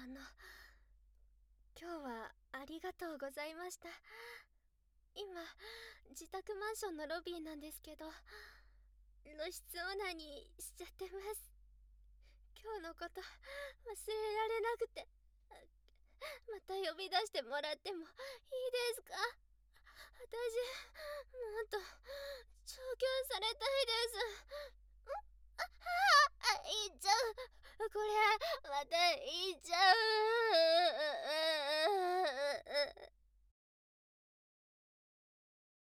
今日はありがとうございました。今、自宅マンションのロビーなんですけど、露出オナニーしちゃってます。今日のこと忘れられなくて、また呼び出してもらってもいいですか？私、もっと調教されたいです。言っちゃう。これまた言っちゃう。